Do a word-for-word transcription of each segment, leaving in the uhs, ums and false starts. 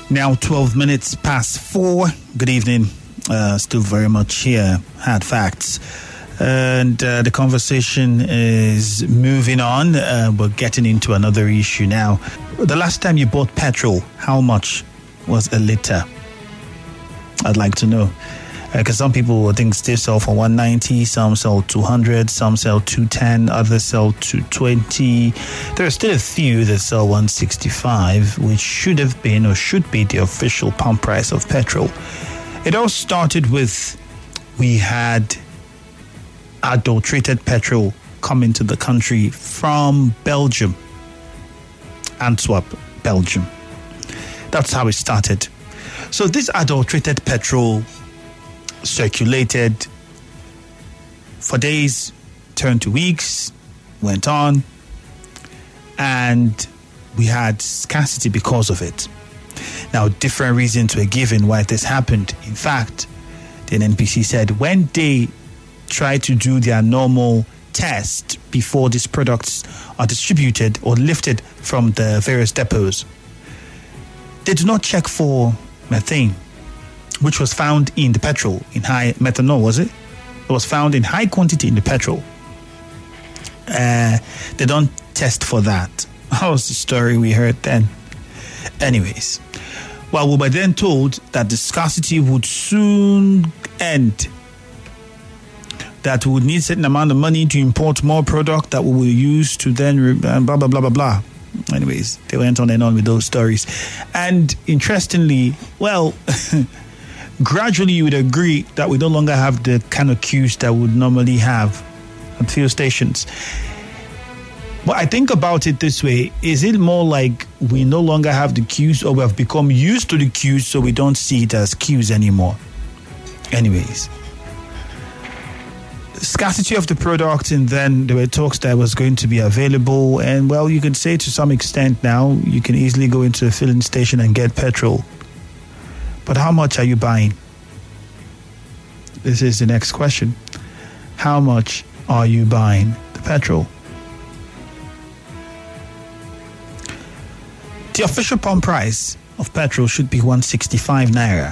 Now twelve minutes past four. Good evening. Uh, still very much here. Hard facts. And uh, the conversation is moving on. Uh, we're getting into another issue now. The last time you bought petrol, how much was a litre? I'd like to know. Because uh, some people, I think, still sell for one ninety, some sell two hundred, some sell two ten, others sell two twenty. There are still a few that sell one sixty-five, which should have been or should be the official pump price of petrol. It all started with we had adulterated petrol come into the country from Belgium, Antwerp, Belgium. That's how it started. So this adulterated petrol circulated for days, turned to weeks, went on, and we had scarcity because of it. Now, different reasons were given why this happened. In fact, the N N P C said when they try to do their normal test before these products are distributed or lifted from the various depots, they do not check for methane, which was found in the petrol, in high methanol, was it? It was found in high quantity in the petrol. Uh, they don't test for that. That was the story we heard then. Anyways, well, we were then told that the scarcity would soon end, that we would need a certain amount of money to import more product that we will use to then re- blah, blah, blah, blah, blah. Anyways, they went on and on with those stories. And interestingly, well, gradually you would agree that we no longer have the kind of queues that we would normally have at fuel stations. But I think about it this way. Is it more like we no longer have the queues, or we have become used to the queues so we don't see it as queues anymore? Anyways, scarcity of the product, and then there were talks that it was going to be available. And well, you can say to some extent now, you can easily go into a filling station and get petrol. But how much are you buying? This is the next question. How much are you buying the petrol? The official pump price of petrol should be one sixty-five naira.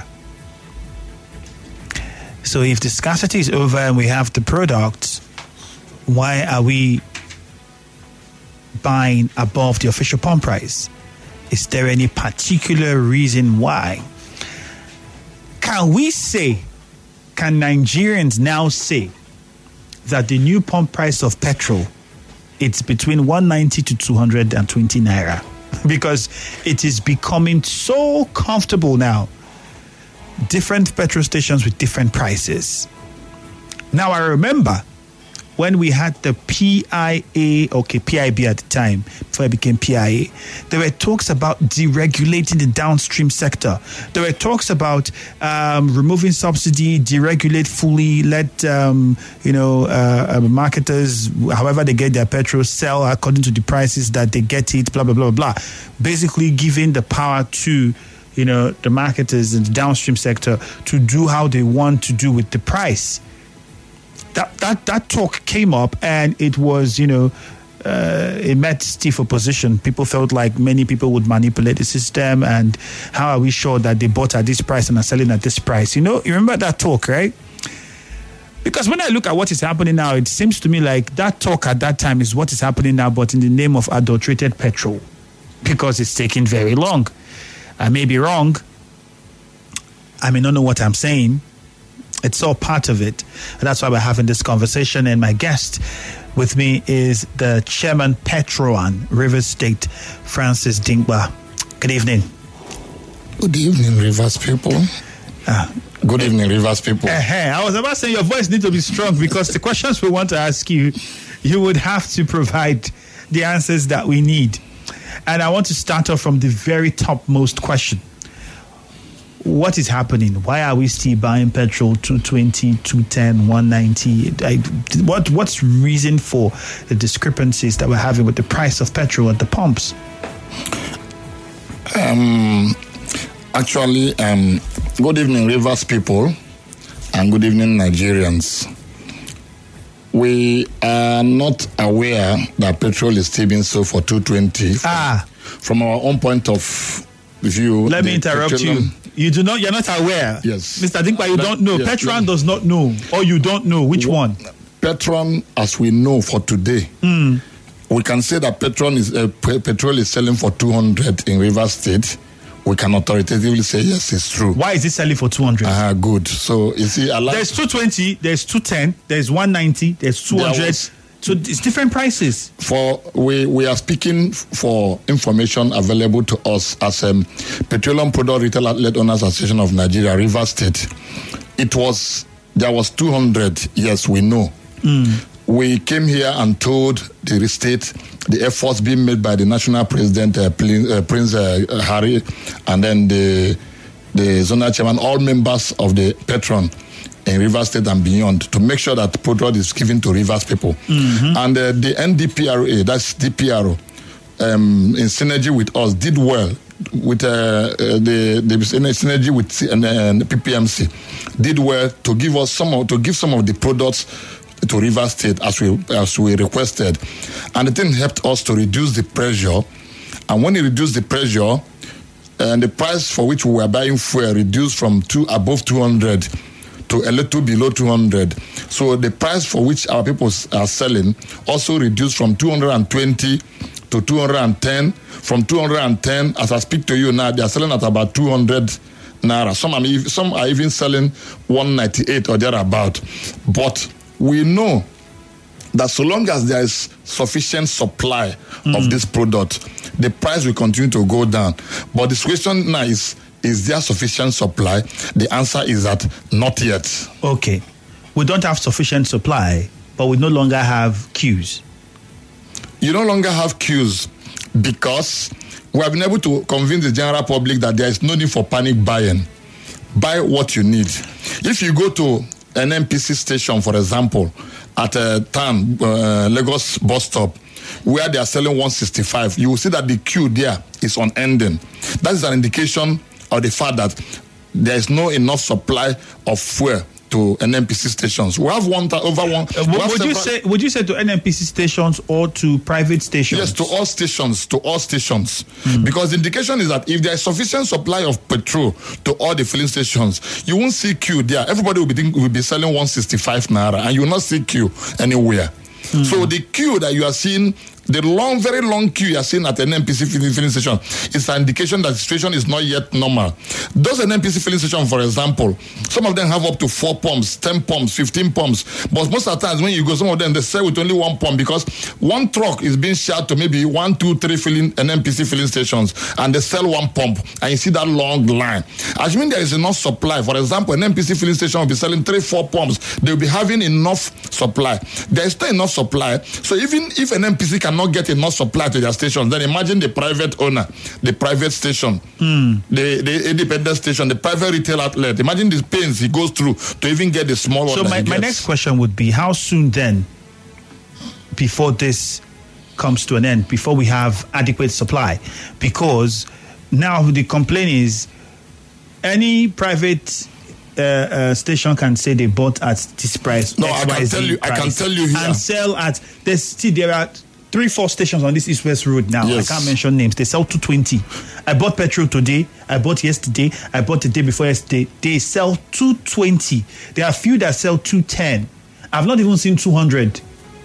So if the scarcity is over and we have the product, why are we buying above the official pump price? Is there any particular reason why? Can we say, can Nigerians now say that the new pump price of petrol, it's between one ninety to two hundred twenty naira? Because it is becoming so comfortable now. Different petrol stations with different prices. Now, I remember when we had the P I A, okay, P I B at the time, before it became P I A, there were talks about deregulating the downstream sector. There were talks about um, removing subsidy, deregulate fully, let, um, you know, uh, uh, marketers, however they get their petrol, sell according to the prices that they get it, blah, blah, blah, blah. Basically giving the power to, you know, the marketers in the downstream sector to do how they want to do with the price. That that that talk came up, and it was, you know, uh, it met stiff opposition. People felt like many people would manipulate the system, and how are we sure that they bought at this price and are selling at this price? You know, you remember that talk, right? Because when I look at what is happening now, it seems to me like that talk at that time is what is happening now, but in the name of adulterated petrol, because it's taking very long. I may be wrong. I may not know what I'm saying. It's all part of it. And that's why we're having this conversation. And my guest with me is the chairman, Petroan, Rivers State, Francis Dingba. Good evening. Good evening, Rivers people. Uh, Good evening, Rivers people. Uh, hey, I was about to say your voice needs to be strong, because the questions we want to ask you, you would have to provide the answers that we need. And I want to start off from the very topmost question. What is happening? Why are we still buying petrol two twenty, two ten, one ninety? I, what what's reason for the discrepancies that we're having with the price of petrol at the pumps? Um, actually, um, good evening, Rivers people, and good evening, Nigerians. We are not aware that petrol is still being sold for two twenty. Ah. From our own point of view. Let me interrupt petroleum. you. You do not. You're not aware. Yes, Mister Dinkwa, you let, don't know. yes, Petron does not know, or you don't know which well, one. Petron, as we know for today, mm. we can say that Petron is uh, petrol is selling for two hundred in Rivers State. We can authoritatively say yes, it's true. Why is it selling for two hundred? Ah, uh, good. So you see, I like there's two twenty, there's two ten, there's one ninety, there's two hundred. There was, so it's different prices. For we we are speaking for information available to us as a um, Petroleum Product Retail Outlet Owners Association of Nigeria, Rivers State. It was there was two hundred. Yes, we know. Mm. We came here and told the state the efforts being made by the national president, uh, Prince uh, Harry, and then the the zonal chairman, all members of the Petron in Rivers State and beyond, to make sure that product is given to Rivers people. Mm-hmm. And uh, the N D P R A, that's D P R O, um, in synergy with us, did well with uh, uh, the the synergy with C- and, uh, P P M C, did well to give us some of, to give some of the products to Rivers State as we as we requested, and the thing helped us to reduce the pressure. And when it reduced the pressure, and the price for which we were buying fuel reduced from two above two hundred to a little below two hundred. So the price for which our people are selling also reduced from two hundred twenty to two hundred ten. From two hundred ten, as I speak to you now, they are selling at about two hundred naira. Some are some are even selling one ninety-eight or thereabout. But we know that so long as there is sufficient supply mm. of this product, the price will continue to go down. But the question now is, is there sufficient supply? The answer is that not yet. Okay. We don't have sufficient supply, but we no longer have queues. You no longer have queues because we have been able to convince the general public that there is no need for panic buying. Buy what you need. If you go to an N P C station, for example, at a town, uh, Lagos bus stop, where they are selling one sixty-five, you will see that the queue there is unending. That is an indication of the fact that there is no enough supply of fuel to N N P C stations. We have one over one. Uh, would, would you say? Would you say to N N P C stations or to private stations? Yes, to all stations. To all stations, mm. because the indication is that if there is sufficient supply of petrol to all the filling stations, you won't see queue there. Everybody will be think, will be selling one sixty-five naira, and you will not see queue anywhere. Mm. So the queue that you are seeing, the long, very long queue you are seeing at an N N P C filling, filling station, is an indication that the situation is not yet normal. Those N N P C filling stations, for example, some of them have up to four pumps, ten pumps, fifteen pumps. But most of the times when you go, some of them, they sell with only one pump because one truck is being shared to maybe one, two, three filling N N P C filling stations, and they sell one pump, and you see that long line. Assuming there is enough supply, for example, an N N P C filling station will be selling three, four pumps, they will be having enough supply. There is not enough supply, so even if an N N P C can not get enough supply to their stations, then imagine the private owner, the private station, mm. the, the independent station, the private retail outlet. Imagine the pains he goes through to even get the small so one. So my, my next question would be, how soon then, before this comes to an end, before we have adequate supply? Because now the complaint is any private Uh, uh, station can say they bought at this price. No, I can tell you. I can tell you here. And sell at. There's still there are three, four stations on this East West Road now. Yes. I can't mention names. They sell two twenty. I bought petrol today. I bought yesterday. I bought the day before yesterday. They sell two twenty. There are a few that sell two ten. I've not even seen two hundred.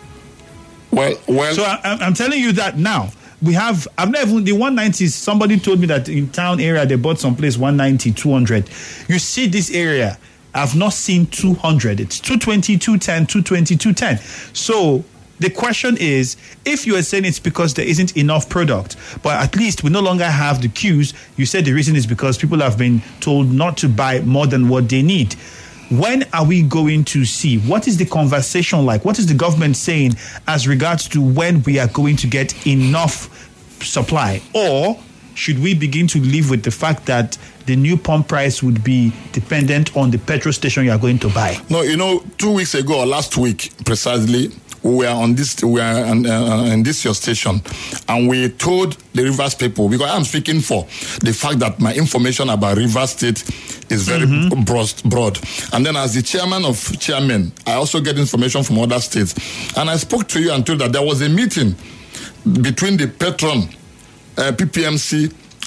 Well, well. So I, I'm telling you that now. We have, I've never even, the one ninety, somebody told me that in town area, they bought someplace one ninety, two hundred. You see this area, I've not seen two hundred. It's two twenty, two ten, two twenty, two ten. So the question is, if you are saying it's because there isn't enough product, but at least we no longer have the queues, you said the reason is because people have been told not to buy more than what they need. When are we going to see? What is the conversation like? What is the government saying as regards to when we are going to get enough supply? Or should we begin to live with the fact that the new pump price would be dependent on the petrol station you are going to buy? No, you know, two weeks ago or last week, precisely, we were on this, we are on, uh, in this your station, and we told the Rivers people, because I'm speaking for the fact that my information about Rivers State is very mm-hmm. broad, broad. And then as the chairman of chairmen, I also get information from other states. And I spoke to you and told that there was a meeting between the Petron, uh, P P M C,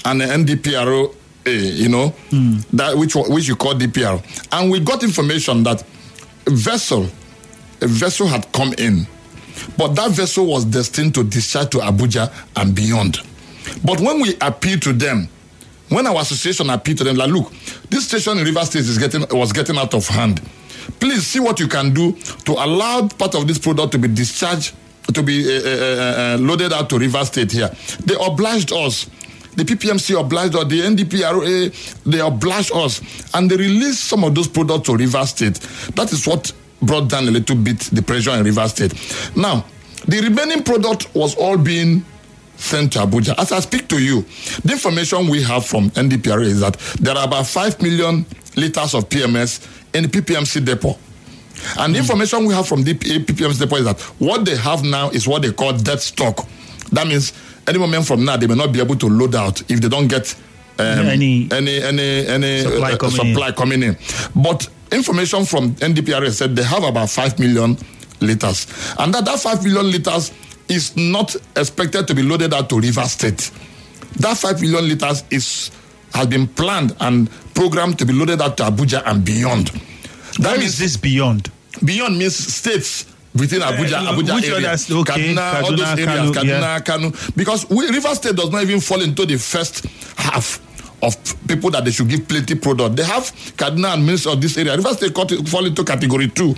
and the N D P R O, uh, you know, mm. that which which you call D P R. And we got information that a vessel, a vessel had come in, but that vessel was destined to discharge to Abuja and beyond. But when we appealed to them, when our association appealed to them, like, look, this station in Rivers State is getting was getting out of hand. Please see what you can do to allow part of this product to be discharged, to be uh, uh, uh, loaded out to Rivers State here. They obliged us. The P P M C obliged us. The N D P R A, they obliged us. And they released some of those products to Rivers State. That is what brought down a little bit the pressure in Rivers State. Now, the remaining product was all being sent to Abuja. As I speak to you, the information we have from N D P R A is that there are about five million liters of P M S in the P P M C depot. And the information we have from the P P M C depot is that what they have now is what they call dead stock. That means any moment from now, they may not be able to load out if they don't get um, any, any any any supply, uh, coming, supply in. coming in. But information from N D P R A said they have about five million liters. And that, that five million liters is not expected to be loaded out to Rivers State. That five million liters is has been planned and programmed to be loaded out to Abuja and beyond. That Where is this beyond? Beyond means states within Abuja, uh, Abuja area, others, okay, Kaduna, Kaduna, all those areas, Kanu, Kaduna, yeah. Kanu. Because we, River State does not even fall into the first half of people that they should give plenty product. They have Kaduna and Minister of this area. River State fall into category two.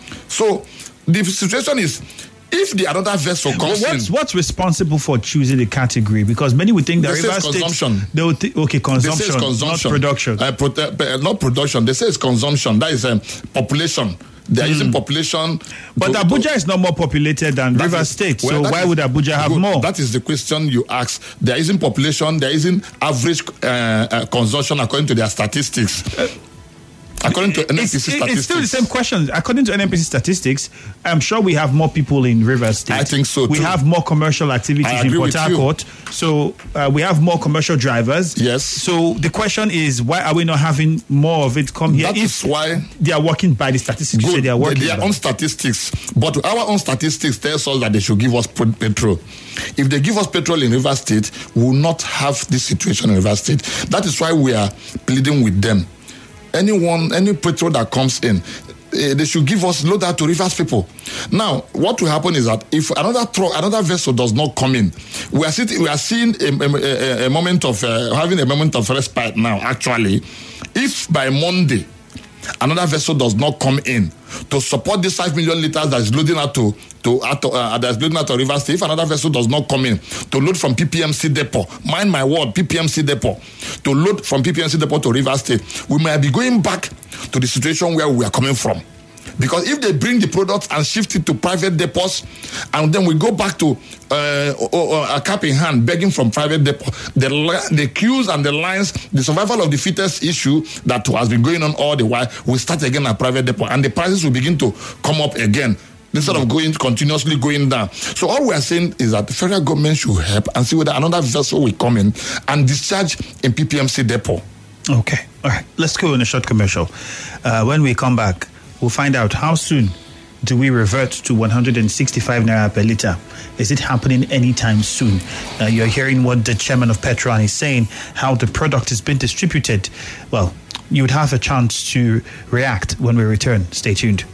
So the situation is, if the another vessel comes well, what's, in, what's responsible for choosing the category? Because many would think that River State consumption. They would th- okay, consumption, they say consumption, not production. Uh, prote- uh, not production. They say it's consumption. That is um, population. They are mm. using population. But to, Abuja to, is not more populated than River is, State. Well, so why is, would Abuja have good, more? That is the question you ask. There isn't population. There isn't average uh, uh, consumption according to their statistics. Uh, According to N N P C it's, statistics. It's still the same question. According to N N P C statistics, I'm sure we have more people in Rivers State. I think so, too. We have more commercial activities in Port Harcourt. So uh, we have more commercial drivers. Yes. So the question is, why are we not having more of it come here? That if is why they are working by the statistics. Good. You say they are working Their own statistics. But our own statistics tells us that they should give us petrol. If they give us petrol in Rivers State, we will not have this situation in Rivers State. That is why we are pleading with them. Anyone, any petrol that comes in, uh, they should give us load out to Rivers people. Now, what will happen is that if another truck, another vessel does not come in, we are sitting, we are seeing a, a, a moment of uh, having a moment of respite now. Actually, if by Monday another vessel does not come in to support this five million liters that is loading out to to uh, that is loading out to Rivers State, if another vessel does not come in to load from P P M C depot, mind my word, P P M C depot, to load from P P M C depot to Rivers State, we might be going back to the situation where we are coming from. Because if they bring the products and shift it to private depots, and then we go back to uh, a cap in hand, begging from private depot, the, the queues and the lines, the survival of the fittest issue that has been going on all the while, will start again at private depot, and the prices will begin to come up again, instead of going continuously going down. So all we are saying is that the federal government should help and see whether another vessel will come in and discharge in P P M C depot. Okay, all right. Let's go in a short commercial. Uh, when we come back, we'll find out how soon do we revert to one hundred sixty-five naira per litre. Is it happening anytime soon? Uh, you're hearing what the chairman of Petron is saying, how the product is being distributed. Well, you would have a chance to react when we return. Stay tuned.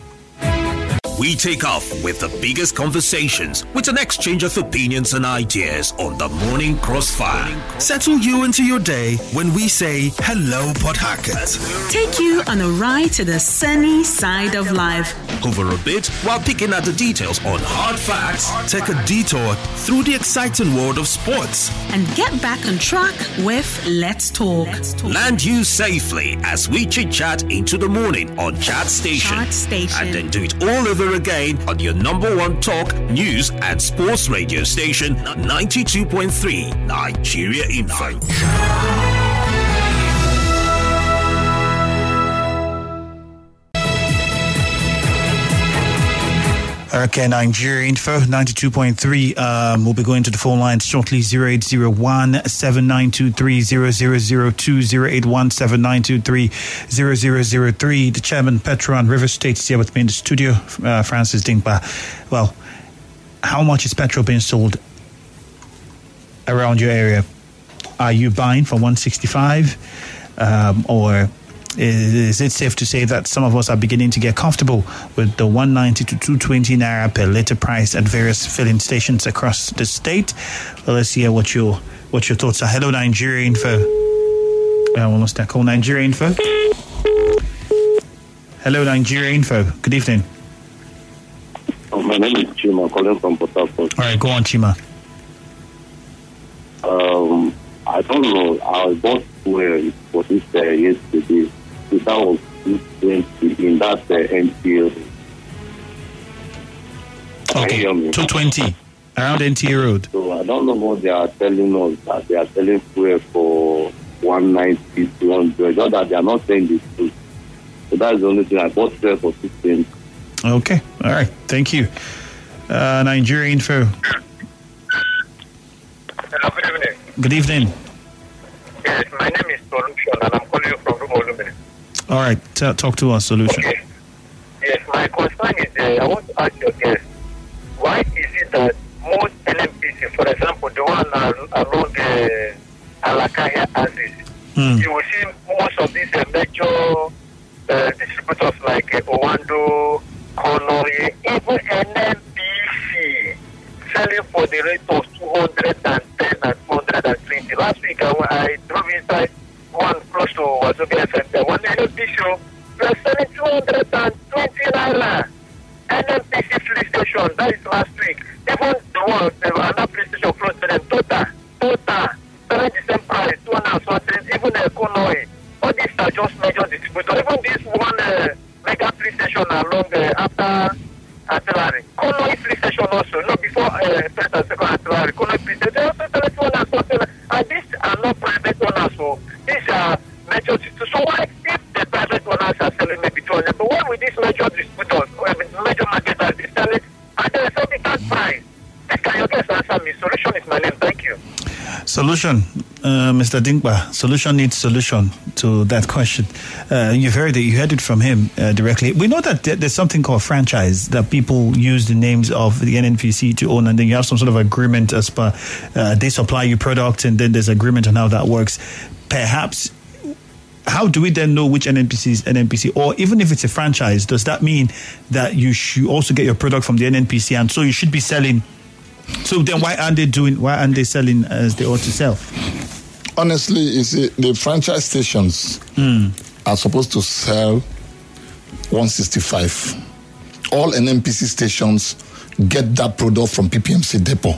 We take off with the biggest conversations with an exchange of opinions and ideas on the Morning Crossfire. Settle you into your day when we say hello, Port Harcourt. Take you on a ride to the sunny side of life. Over a bit while picking at the details on hard facts. Take a detour through the exciting world of sports. And get back on track with Let's Talk. Let's Talk. Land you safely as we chit-chat into the morning on Chat Station. Chat Station. And then do it all over again on your number one talk, news and sports radio station, ninety-two point three Nigeria Info. Okay, Nigeria Info, ninety-two point three. Um, we'll be going to the phone lines shortly. zero eight zero one, seven nine two three, zero zero zero two, zero eight one, seven nine two three, zero zero zero three. The chairman, Petron Rivers State, is here with me in the studio, uh, Francis Dinkpa. Well, how much is petrol being sold around your area? are you buying for one sixty-five? Um, or is it safe to say that some of us are beginning to get comfortable with the one ninety to two twenty naira per litre price at various filling stations across the state? Well, let's hear what your what your thoughts are. Hello, Nigeria Info. Uh, almost that call Nigeria Info. Hello, Nigeria Info. Good evening. Oh, my name is Chima, calling from Port Harcourt. All right, go on, Chima. Um, I don't know. I bought fuel for this uh, yesterday. That was two twenty in that uh, N T A. Okay, two twenty around N T A Road. So I don't know what they are telling us, that they are selling fuel for one ninety, two hundred, or that they are not saying the truth. So that's the only thing. I bought fuel for six twenty. Okay, all right. Thank you. Uh, Nigeria Info. Hello, good evening. Good evening. Yes, my name is Solution, and I'm calling you from Rumolumene. All right, t- talk to us, Solution. Okay. Yes, my concern is, uh, I want to ask your guest, why is it that most N M P C, for example, the one uh, along the Alakaya axis, Mm. you will see most of these uh, major uh, distributors like uh, Owando, Konori, even N M P C selling for the rate of two hundred ten and two hundred twenty. Last week I, I drove inside one close to Wazobia Center. One N M P C show, we are selling two hundred twenty naira. N M P C police station, that is last week. Even the one, the another police station close to them, Total, Total, selling the same price, two hundred something, even the Konoi. All these are just major distributors. Even this one uh, mega police station along uh, after artillery. Konoi police station also, no before uh, first and second artillery. Konoi police station, they also selling two hundred something. And these are not private owners, so these are major distributors. So why, if the private owners are selling maybe two hundred, but why with these major distributors, or major marketers, they sell it at a certain price? This can you guys answer me? Solution is my name. Thank you. Solution, uh, Mister Dinkba. Solution needs solution to that question. Uh, you've heard it. You heard it from him uh, directly. We know that there's something called franchise, that people use the names of the N N P C to own, and then you have some sort of agreement as per uh, they supply you products, and then there's agreement on how that works. Perhaps. How do we then know which N N P C is N N P C? Or even if it's a franchise, does that mean that you should also get your product from the N N P C, and so you should be selling? So then why aren't they doing, why aren't they selling as they ought to sell? Honestly, you see, the franchise stations mm. are supposed to sell one sixty-five. All N N P C stations get that product from P P M C depot.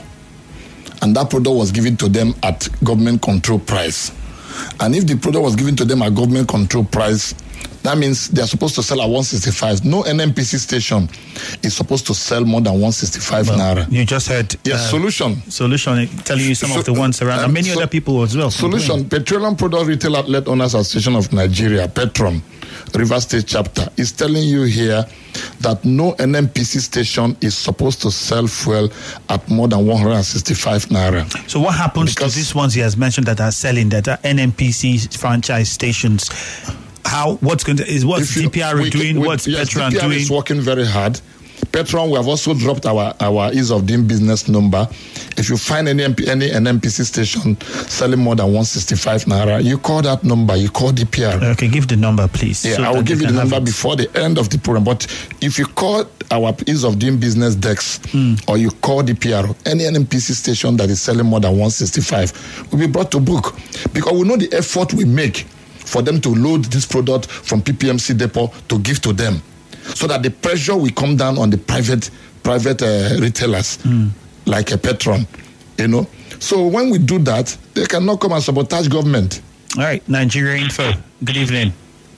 And that product was given to them at government control price. And if the product was given to them at government control price, that means they are supposed to sell at one sixty-five. No N N P C station is supposed to sell more than one sixty-five well, naira. You just heard yes, uh, Solution. Solution telling you some so, of the ones around, um, and many so, other people as well. Solution, Petroleum Product Retail Outlet Owners Association of Nigeria, Petron, River State Chapter, is telling you here that no N N P C station is supposed to sell fuel at more than one hundred sixty-five naira. So what happens because to these ones he has mentioned that are selling, that are N N P C franchise stations? How, what's going to, is what's you, D P R we, doing, we, what's yes, Petron D P R doing? is working very hard. Petron, we have also dropped our, our ease of doing business number. If you find any any N N P C station selling more than one sixty-five naira, you call that number, you call D P R. Okay, give the number, please. Yeah, so I will give you the number it. before the end of the program. But if you call our ease of doing business desk mm. or you call D P R, any N N P C station that is selling more than one sixty-five will be brought to book, because we know the effort we make for them to load this product from P P M C depot to give to them, so that the pressure will come down on the private private uh, retailers mm. like a Petron, you know. So when we do that, they cannot come and sabotage government. All right, Nigeria Info. Good evening.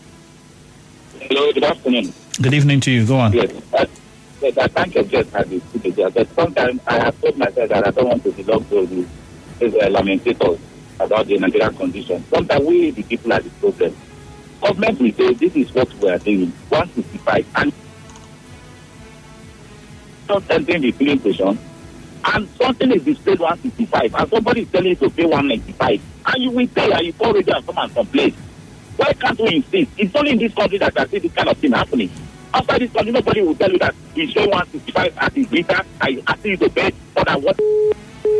Hello, good afternoon. Good evening to you. Go on. Yes, I, yes, I thank you just had this today, but sometimes I have told myself that I don't want to belong to these uh, lamentators about the Nigerian condition. Sometimes we, the people, are the problem. Government will say this is what we are doing, one sixty-five, and not entering the filling station, and something is displayed one sixty-five, and somebody is telling you to pay one ninety-five, and you will pay, and you call radio and come and complain. Why can't we insist? It's only in this country that I see this kind of thing happening. After this country, nobody will tell you that we show one sixty-five at his meter, I ask you to pay more than what.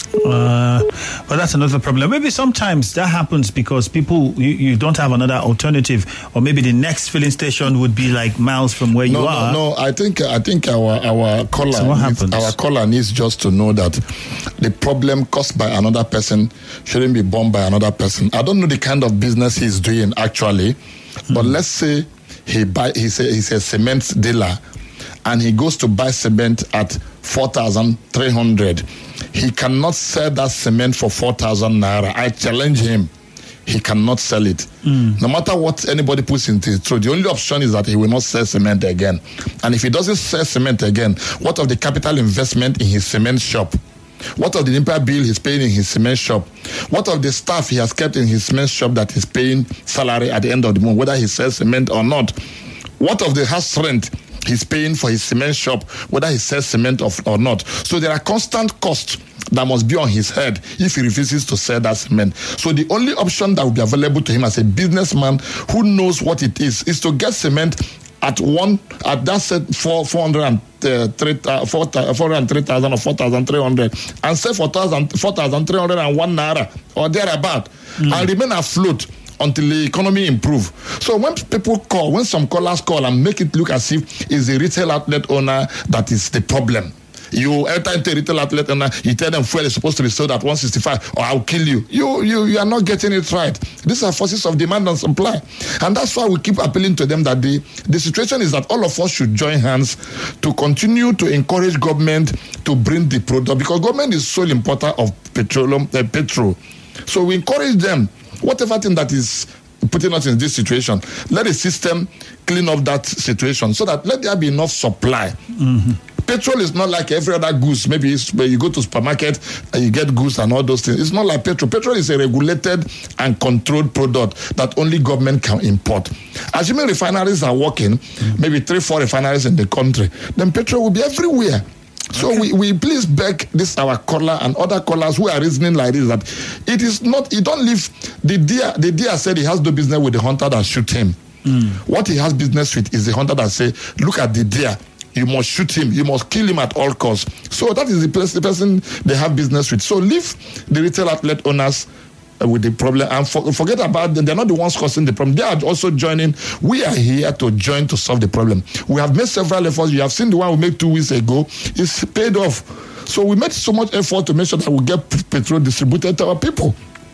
Uh, but that's another problem. Maybe sometimes that happens because people you, you don't have another alternative, or maybe the next filling station would be like miles from where no, you no, are. No, I think I think our our caller So what needs, happens? our caller needs just to know that the problem caused by another person shouldn't be borne by another person. I don't know the kind of business he's doing actually, mm. but let's say he buy he's a, he's a cement dealer, and he goes to buy cement at four thousand three hundred. He cannot sell that cement for four thousand naira. I challenge him. He cannot sell it. Mm. No matter what anybody puts into his throat, the only option is that he will not sell cement again. And if he doesn't sell cement again, what of the capital investment in his cement shop? What of the N I P A bill he's paying in his cement shop? What of the staff he has kept in his cement shop that is paying salary at the end of the month, whether he sells cement or not? What of the house rent he's paying for his cement shop, whether he sells cement or, or not? So there are constant costs that must be on his head if he refuses to sell that cement. So the only option that will be available to him as a businessman who knows what it is, is to get cement at one, at that set for four hundred and three, uh, four, four hundred three thousand or four thousand three hundred, and sell for four thousand three hundred one naira or thereabout, mm. and remain afloat until the economy improve. So when people call, when some callers call and make it look as if it's the retail outlet owner that is the problem. You enter into a retail outlet and you tell them fuel is supposed to be sold at one sixty-five or I'll kill you. You, you. you are not getting it right. These are forces of demand and supply. And that's why we keep appealing to them that the, the situation is that all of us should join hands to continue to encourage government to bring the product, because government is sole importer of petroleum, uh, petrol. So we encourage them, whatever thing that is putting us in this situation, let the system clean up that situation so that let there be enough supply. Mm-hmm. Petrol is not like every other goods. Maybe it's where you go to supermarket and you get goods and all those things. It's not like petrol. Petrol is a regulated and controlled product that only government can import. Assuming refineries are working, mm-hmm. maybe three, four refineries in the country, then petrol will be everywhere. So okay. we, we please beg this our caller and other callers who are reasoning like this that it is not, you don't leave, the deer, the deer said he has no business with the hunter that shoot him. Mm. What he has business with is the hunter that say, look at the deer, you must shoot him, you must kill him at all costs. So that is the, place, the person they have business with. So leave the retail outlet owners uh, with the problem and for, forget about them. They're not the ones causing the problem. They are also joining. We are here to join to solve the problem. We have made several efforts. You have seen the one we made two weeks ago. It's paid off. So we made so much effort to make sure that we get p- petrol distributed to our people.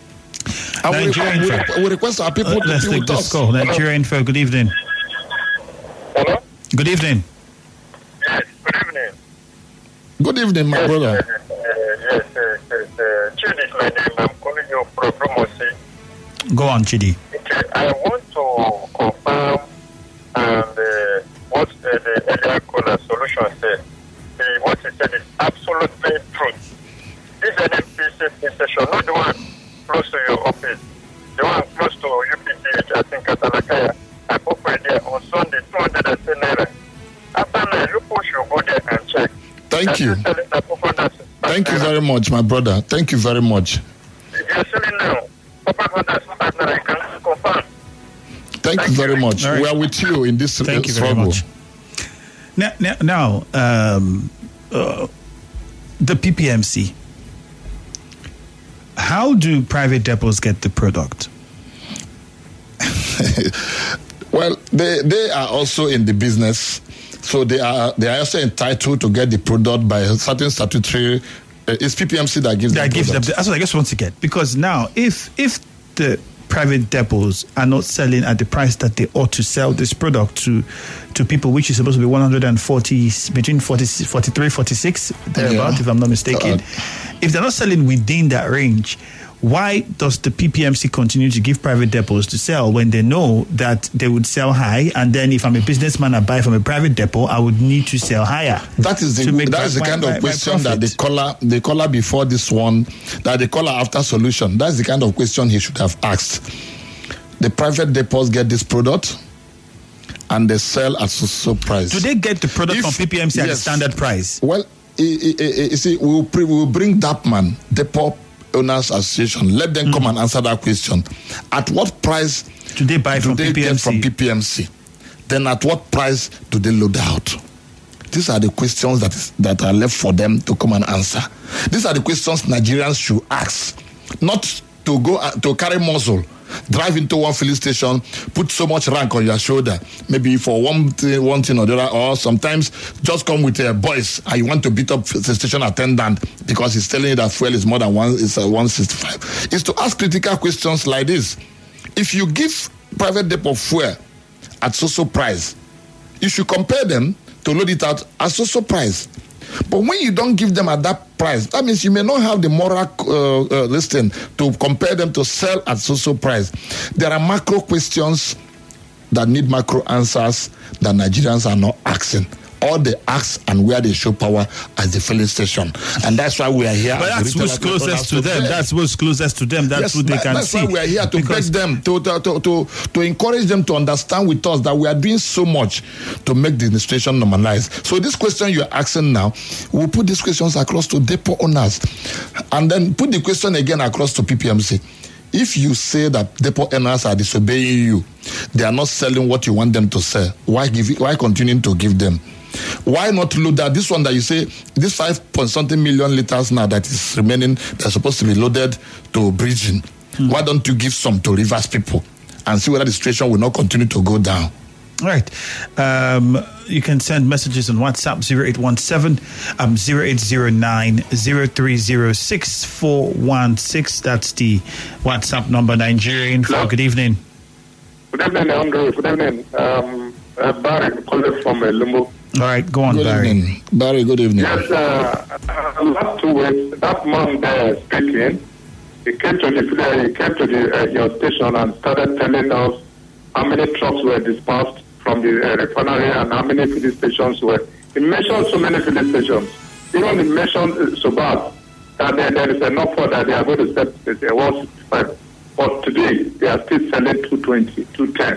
And we, we, we request our people uh, to let's deal take with this us. call. Nigeria Info, good evening. Hello? Good evening. Yes, good evening. Good evening, my yes, brother. Uh, yes, yes, yes. Uh, Chidi is my name. I'm calling you from Promosi. Go on, Chidi. Okay, I want to confirm and uh, what uh, the earlier caller solution said. Uh, what he said is absolutely true. This N M P C station, not the one close to your office, the one close to U P T H, I think, at Alakaya. I booked for there on Sunday, two hundred ten naira. After nine, you should go there and check. Thank you. Thank you very much, my brother. Thank you very much. You're selling now. I can confirm. Thank, Thank you very much. Right. We are with you in this Thank you struggle. Very much. Now, now, now um, uh, the P P M C. How do private depots get the product? Well, they they are also in the business, so they are they are also entitled to get the product by a certain statutory. Uh, it's P P M C that gives that them gives product. them. That's what I just want to get, because now if if the private depots are not selling at the price that they ought to sell this product to to people, which is supposed to be one hundred forty, between forty, forty-three, forty-six, thereabout, yeah. if I'm not mistaken. Uh, if they're not selling within that range, why does the P P M C continue to give private depots to sell when they know that they would sell high? And then if I'm a businessman, I buy from a private depot, I would need to sell higher. That is the, that my, is the kind my, of question that the caller, the caller before this one, that the caller after solution, that's the kind of question he should have asked. The private depots get this product and they sell at so price. Do they get the product if, from P P M C yes, at the standard price? Well, you see, we will, we will bring that man, depot Owners Association, let them mm. come and answer that question. At what price do they buy do from they P P M C? Get from P P M C? Then at what price do they load out? These are the questions that is, that are left for them to come and answer. These are the questions Nigerians should ask, not to go uh, to carry muscle, drive into one filling station, put so much rank on your shoulder, maybe for one thing, one thing or the other, or sometimes just come with a voice and you want to beat up the station attendant because he's telling you that fuel is more than one, it's uh, one sixty-five. Is to ask critical questions like this. If you give private depot fuel at so-so price, you should compare them to load it out at so-so price. But when you don't give them at that price, that means you may not have the moral uh, uh, listing to compare them to sell at so-so price. There are macro questions that need macro answers that Nigerians are not asking. All they ask and where they show power at the filling station. And that's why we are here. But that's what's closest to them. That's what's closest to them. That's yes, what they can that's see. That's why we are here to beg them, to, to, to, to, to encourage them to understand with us that we are doing so much to make the administration normalize. So this question you're asking now, we'll put these questions across to depot owners and then put the question again across to P P M C. If you say that depot owners are disobeying you, they are not selling what you want them to sell, why give it, why continuing to give them? Why not load that? This one that you say, this five point something million liters now that is remaining, they're supposed to be loaded to bridging. Hmm. Why don't you give some to Rivers people and see whether the situation will not continue to go down? All right. Um, you can send messages on WhatsApp zero eight one seven, um, zero eight zero nine, zero three zero six four one six. That's the WhatsApp number. Nigerian. Hello. Good evening. Good evening, Andrew. Good evening. Um, uh, Barry calling from uh, Lumbo. All right, go on, good Barry. Evening. Barry, good evening. Yes, uh, uh, last two weeks, that man there speaking, he came to the he came to the uh, your station and started telling us how many trucks were dispersed from the uh, refinery and how many filling stations were. He mentioned so many filling stations. Even he mentioned uh, so bad that there, there is enough for that they are going to set uh, one sixty-five. But today, they are still selling two twenty, two ten.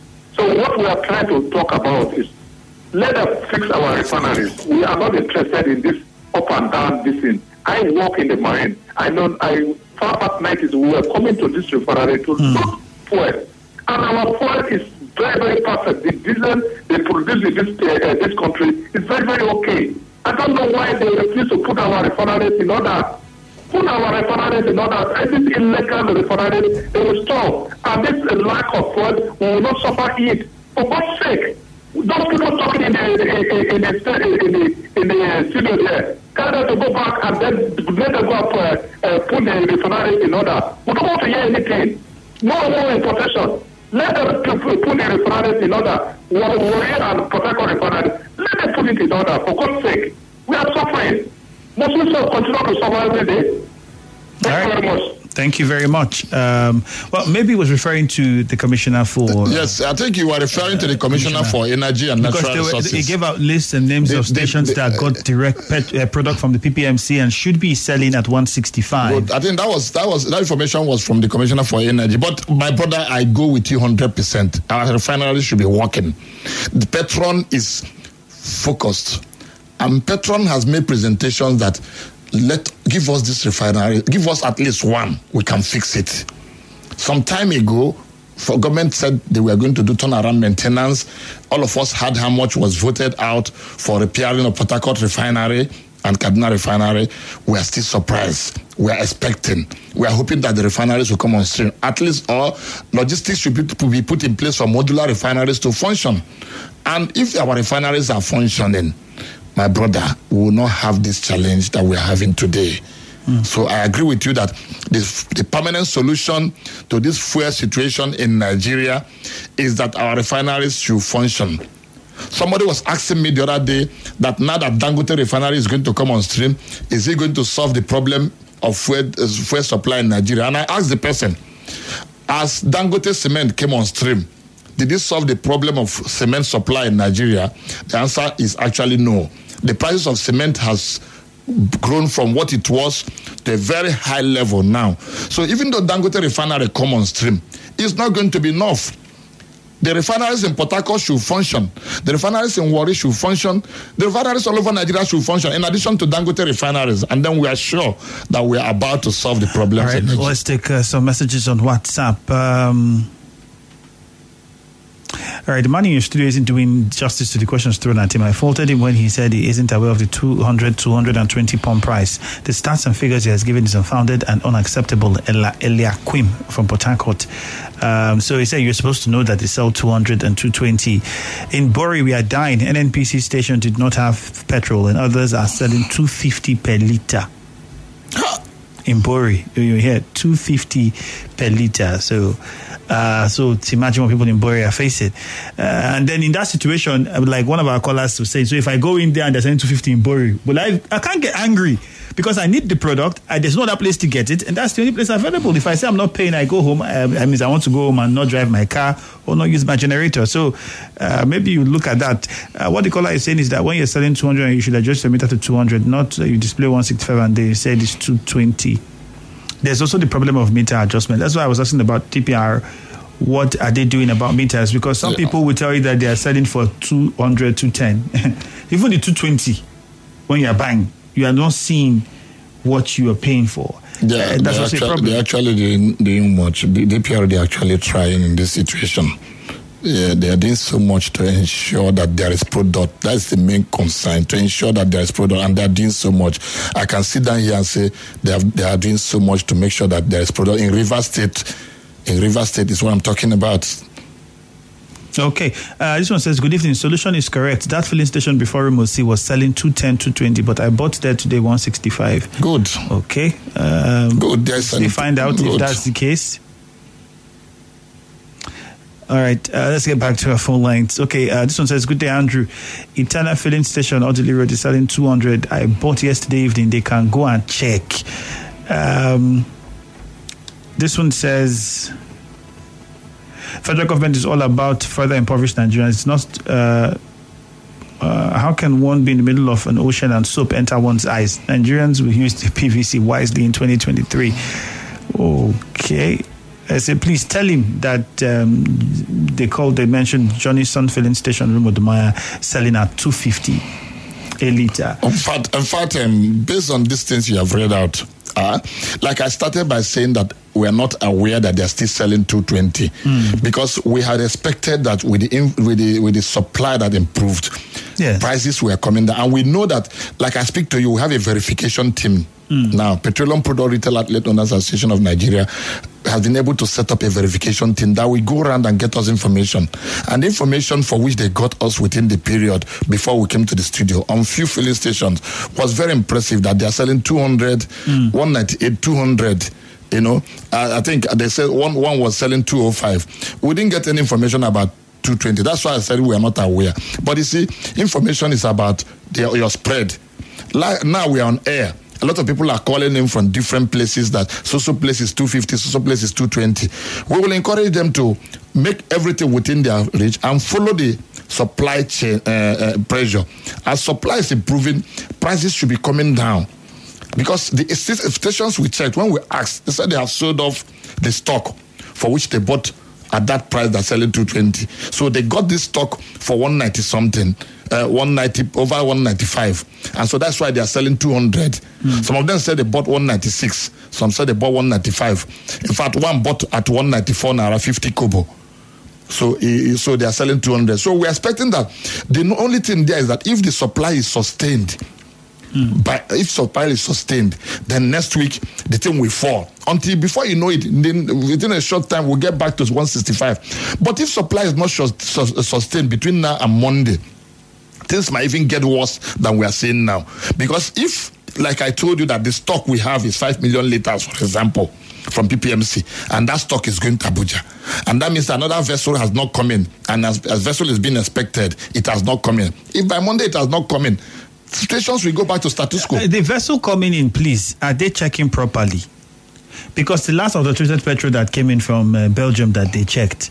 So what we are trying to talk about is let us fix our refineries. We are not interested in this up and down this thing. I work in the marine. I know I far past night is we were coming to this refinery to mm. look fuel. And our fuel is very, very perfect. The diesel they produce in this uh, this country is very, very okay. I don't know why they refuse to put our refineries in order. Put our refineries in order. And this illegal refineries, they will stop. And this lack of fuel, we will not suffer it. For God's sake, those people talking in the in the in the in the, in the studio there, tell them to go back and then let them go up, uh, uh, put the refineries in order. We don't want to hear anything. No more importation. Let them put the refineries in order. Worry and protect our refineries. Let them put it in order. For God's sake, we are suffering. Must we so continue to suffer every day? Thank All you right. very much. Thank you very much. Um, well, maybe he was referring to the commissioner for... Uh, yes, I think you were referring uh, to the commissioner, commissioner for energy and because natural were, resources. He gave out lists and names they, of stations they, they, that got direct pet, uh, product from the P P M C and should be selling at one sixty-five. Good. I think that was that was that information was from the commissioner for energy. But my brother, I go with you one hundred percent. Our refinery should be working. The Petron is focused, and Petron has made presentations that let give us this refinery, give us at least one, we can fix it. Some time ago, for government said they were going to do turnaround maintenance. All of us heard how much was voted out for repairing of Port Harcourt refinery and Kaduna refinery. We are still surprised. We are expecting. We are hoping that the refineries will come on stream. At least all logistics should be, be put in place for modular refineries to function. And if our refineries are functioning, my brother, we will not have this challenge that we are having today. Mm. So I agree with you that this, the permanent solution to this fuel situation in Nigeria is that our refineries should function. Somebody was asking me the other day that now that Dangote refinery is going to come on stream, is it going to solve the problem of fuel, uh, fuel supply in Nigeria? And I asked the person, as Dangote cement came on stream, did it solve the problem of cement supply in Nigeria? The answer is actually no. The prices of cement has grown from what it was to a very high level now. So even though Dangote refinery come on stream, it's not going to be enough. The refineries in Port Harcourt should function. The refineries in Warri should function. The refineries all over Nigeria should function, in addition to Dangote refineries. And then we are sure that we are about to solve the problems. All right, let's take uh, some messages on WhatsApp. Um, All right, the man in your studio isn't doing justice to the questions thrown at him. I faulted him when he said he isn't aware of the two hundred, two hundred twenty pump price. The stats and figures he has given is unfounded and unacceptable. Eliaquim from Port Harcourt. Um, so he said you're supposed to know that they sell two hundred and two twenty. In Bori, we are dying. N N P C station did not have petrol, and others are selling two fifty per litre. In Bori, you hear two fifty per litre. So, uh, so to imagine what people in Bori are facing. Uh, and then in that situation, like one of our callers was saying, so if I go in there and they're selling two fifty in Bori, well, I, I can't get angry because I need the product. I, there's no other place to get it, and that's the only place available. If I say I'm not paying, I go home. Uh, that means I want to go home and not drive my car or not use my generator. So uh, maybe you look at that. Uh, what the caller is saying is that when you're selling two hundred, you should adjust your meter to two hundred, not uh, you display one sixty-five and they said it's two twenty. There's also the problem of meter adjustment. That's why I was asking about T P R. What are they doing about meters? Because some yeah. people will tell you that they are selling for two hundred, two ten. Even the two twenty, when you are buying, you are not seeing what you are paying for. Yeah, uh, that's also a problem. They're actually doing, doing much. The D P R, they're actually trying in this situation. Yeah, they are doing so much to ensure that there is product. That's the main concern, to ensure that there is product, and they are doing so much. I can sit down here and say they, have, they are doing so much to make sure that there is product. In Rivers State, in Rivers State is what I'm talking about. Okay, uh, this one says, good evening, solution is correct. That filling station before Remosi was selling two ten, two twenty, but I bought there today one sixty-five. Good. Okay. Um, good. There's we find out good. If that's the case. All right, uh, let's get back to our phone lines. Okay, uh, this one says, good day, Andrew. Eternal filling station, Audley Road is selling two hundred. I bought yesterday evening. They can go and check. Um, this one says, federal government is all about further impoverished Nigerians. It's not, uh, uh, how can one be in the middle of an ocean and soap enter one's eyes? Nigerians will use the P V C wisely in twenty twenty-three. Okay. I said, please tell him that um, they called, they mentioned Johnny Sun filling station, Remo Dumaya, selling at two fifty a litre. In fact, in fact um, based on these things you have read out, uh, like I started by saying that we are not aware that they are still selling two twenty mm. because we had expected that with the with the with the supply that improved, yes. prices were coming down, and we know that. Like I speak to you, we have a verification team mm. now. Petroleum Product Retail Outlet Owners Association of Nigeria has been able to set up a verification team that will go around and get us information, and information for which they got us within the period before we came to the studio on few filling stations was very impressive. That they are selling two hundred, mm. one ninety-eight, two hundred. You know, uh, I think they said one one was selling two oh five. We didn't get any information about two twenty. That's why I said we are not aware. But you see, information is about the, your spread. Like now we are on air. A lot of people are calling in from different places that so-so place is two fifty, so-so place is two twenty. We will encourage them to make everything within their reach and follow the supply chain uh, uh, pressure. As supply is improving, prices should be coming down. Because the stations we checked, when we asked, they said they have sold off the stock for which they bought at that price they're selling two twenty. So they got this stock for one ninety something, uh, one ninety over one ninety-five, and so that's why they are selling two hundred. Mm. Some of them said they bought one ninety-six. Some said they bought one ninety-five. In fact, one bought at one ninety-four naira fifty kobo. So, uh, so they are selling two hundred. So we're expecting that the only thing there is that if the supply is sustained. Mm. But if supply is sustained, then next week the thing will fall. Until before you know it, then within a short time we'll get back to one sixty-five. But if supply is not sustained between now and Monday, things might even get worse than we are seeing now. Because if, like I told you, that the stock we have is five million liters, for example, from P P M C, and that stock is going to Abuja, and that means another vessel has not come in, and as, as vessel is being expected, it has not come in. If by Monday it has not come in, situations will go back to status quo. Uh, the vessel coming in, please, are they checking properly? Because the last of the treated petrol that came in from uh, Belgium that they checked,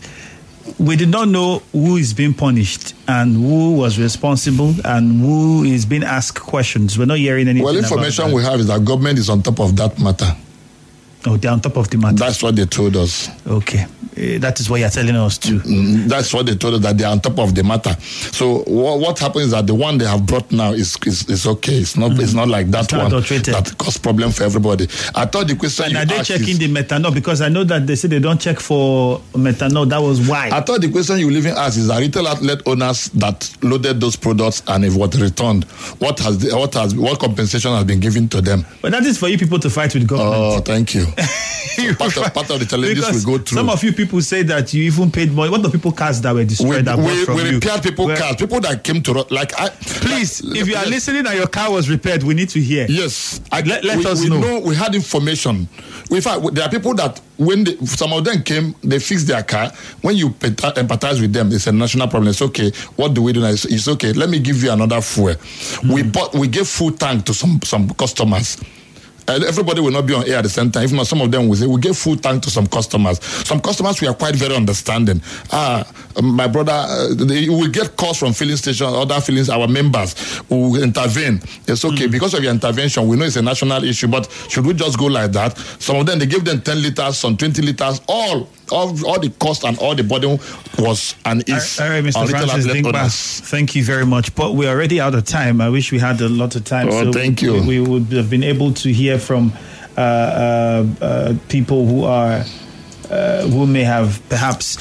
we did not know who is being punished and who was responsible and who is being asked questions. We're not hearing anything. Well, information about we have is that government is on top of that matter. Oh, they're on top of the matter. That's what they told us. Okay. Uh, that is what you're telling us too. Mm, that's what they told us, that they are on top of the matter. So what, what happens is that the one they have brought now is is, is okay. It's not mm. it's not like that not one adulterated. that cause problem for everybody. I thought the question and you are they asked checking is, the methanol? Because I know that they say they don't check for methanol. That was why. I thought the question you even asked is that retail outlet owners that loaded those products and if what returned, what has the, what has what compensation has been given to them? But that is for you people to fight with government. Oh, thank you. So part, of, part of the challenges because we go through. Some of you people say that you even paid more. What the people cars that were destroyed we, that we, bought from we you? repaired people Where, cars, people that came to like I please, like, if you are yes. listening and your car was repaired, we need to hear. Yes, I, let, let we, us we know. know. We had information. In fact, there are people that when they, some of them came, they fixed their car. When you empathize with them, it's a national problem. It's okay. What do we do now? It's, it's okay. Let me give you another fuel. Mm-hmm. We bought, we gave full tank to some some customers. Uh, everybody will not be on air at the same time. If not, some of them will say, we give full tank to some customers. Some customers, we are quite very understanding. Ah, my brother, uh, they will get calls from filling stations, other fillings, our members who intervene. It's okay. Mm. Because of your intervention, we know it's a national issue, but should we just go like that? Some of them, they give them ten liters, some twenty liters, all. All, all the cost and all the burden was and is. All right, Mister Francis Dingba, thank you very much. But we're already out of time. I wish we had a lot of time. Oh, so thank we, you. We would have been able to hear from uh, uh, uh, people who are uh, who may have perhaps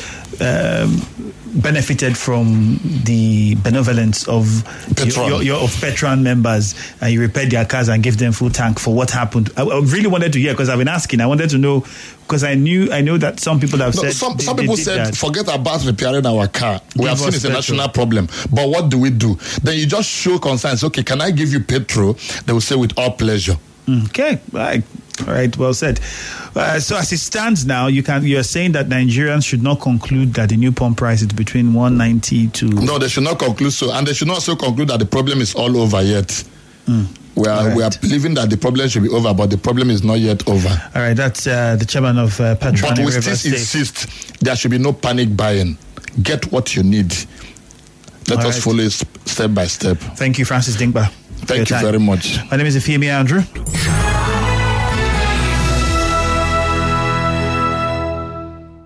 um, benefited from the benevolence of your, your, your of Petron members, and you repaired their cars and gave them full tank for what happened. I, I really wanted to hear because I've been asking. I wanted to know because I knew I know that some people have no, said some they, some they people did said that. Forget about repairing our car. We Give have seen us it's a petrol. national problem. But what do we do? Then you just show concerns. Okay, can I give you petrol? They will say with all pleasure. Okay, right. All right, well said. Uh, so as it stands now, you can you are saying that Nigerians should not conclude that the new pump price is between one ninety to no, they should not conclude so, and they should not also conclude that the problem is all over yet. Mm. We are right. we are believing that the problem should be over, but the problem is not yet over. All right, that's uh, the chairman of uh, Petron. But we still insist there should be no panic buying. Get what you need. Let all us right. follow it step by step. Thank you, Francis Dingba. Thank you time. very much. My name is Ifeami Andrew.